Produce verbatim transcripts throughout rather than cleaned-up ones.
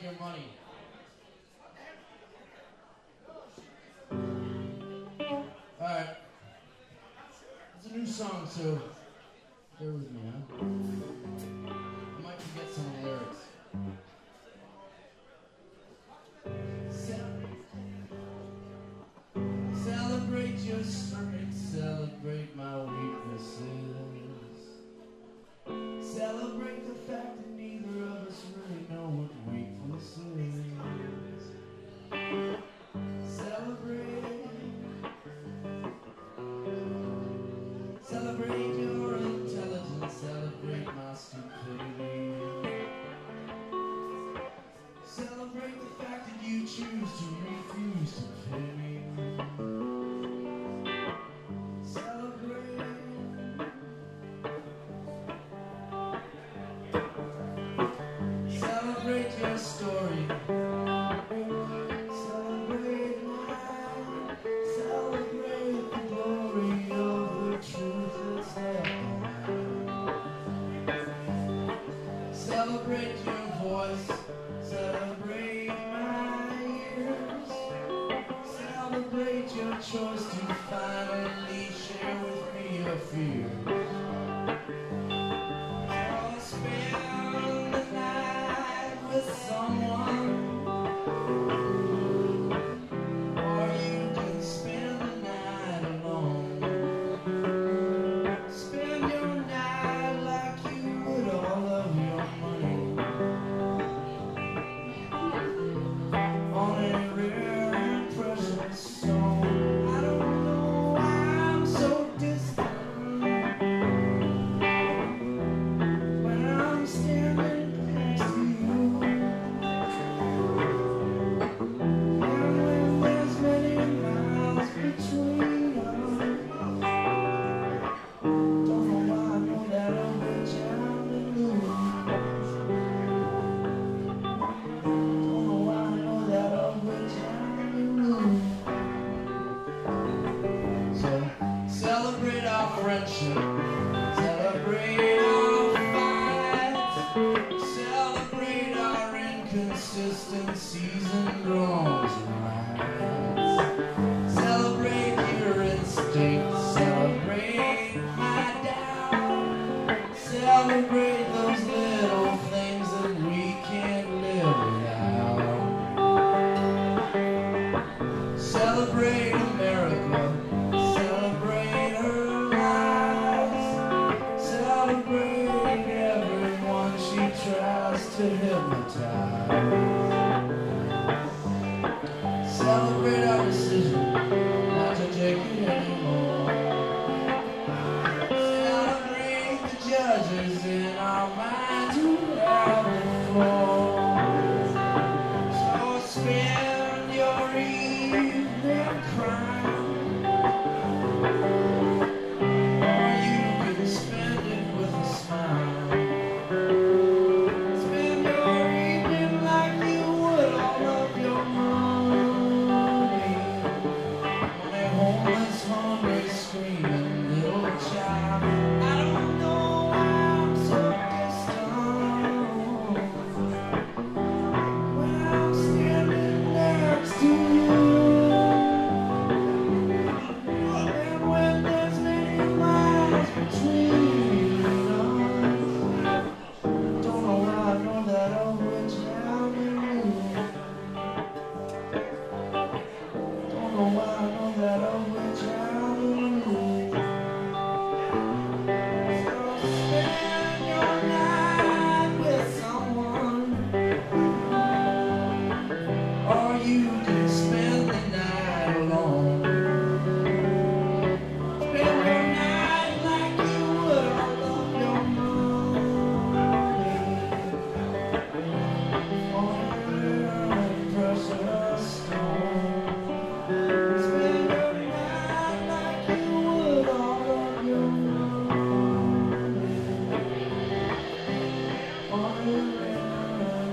your money. Alright. It's a new song, so bear with me, huh? I might forget some of the lyrics. Celebrate your strength, celebrate my weaknesses. Celebrate the fact that neither of us really know what weakness is. Celebrate, celebrate your intelligence, celebrate my stupidity. Celebrate the fact that you choose to refuse to pay me. Celebrate your story. Celebrate mine. Celebrate the glory of the truth that's there. Celebrate your voice. Celebrate my ears. Celebrate your choice to finally share with me your fears. Someone, or you can spend the night alone. Spend your night like you would all of your money on a rare and precious stone. I don't know why I'm so distant when I'm standing next to you. Celebrate our friendship, celebrate our fights, celebrate our inconsistencies and wrongs and rights. Celebrate your instincts, celebrate my doubt, celebrate those little things that we can't live without. Celebrate America. Tries to hypnotize. Celebrate our decision not to take it anymore. Celebrate the judges in our minds who have the floor. So spend your evening crying, or you can spend it with a smile.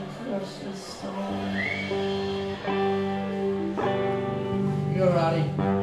You're right.